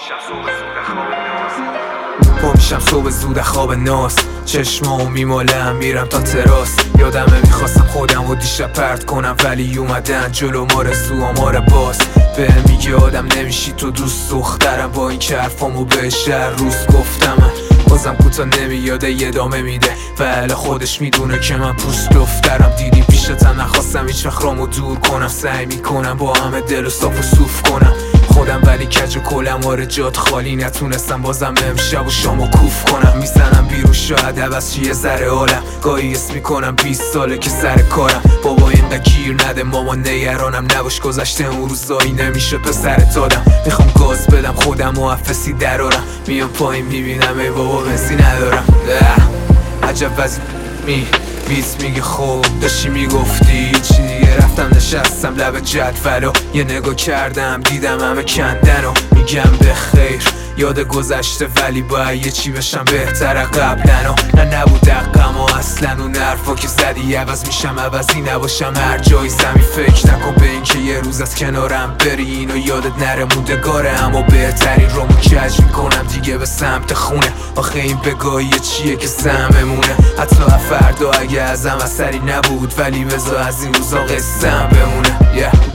پا میشم صبح زود خواب ناس، چشمامو میمالم میرم تا تراس. یادمه میخواستم خودم و دیشب پرت کنم، ولی اومدن جلو مارزو آمار باز. به میگه آدم نمیشی تو دوست دخترم، با این که حرفامو به شهر روز گفتم. بازم کوتا نمیاده یه دامه میده، ولی خودش میدونه که من پوست دفترم. دیدی پیشتم نخواستم هیچ وقت رامو دور کنم، سعی میکنم با همه دل و صاف و صوف کنم خودم، ولی کج و کلم آره جات خالی. نتونستم بازم امشب و شامو کوف کنم. میزنم بیرون شاید عوض یه ذره حالم، گاهی اسم میکنم 20 ساله که سر کارم. بابا اینقدر گیر نده ماما نگرانم نباش، گذشته اون روزایی نمیشه پسرت دادم. میخوام گاز بدم خودم و افسی درارم، میام پایین میبینم ای بابا بنزین ندارم. عجب وزی بیت میگه خوب داشتی میگفتی چی دیگه. رفتم نشستم لب جدولو، یه نگاه کردم دیدم همه کندن و میگم به خیر. یاد گذشته ولی باید یه چی بشم بهتره قبلن. نه نبود دقم و اصلا اون حرفا که زدی عوض میشم عوضی نباشم هر جای زمین. فکر نکن به این که یه روز از کنارم بری اینو یادت نره موندگاره، اما بهترین رومو کج میکنم دیگه به سمت خونه. آخه این بگاهی چیه که سممونه، حتی فردا اگه ازم اثری نبود، ولی بذار از این روزا قصه‌ام بمونه.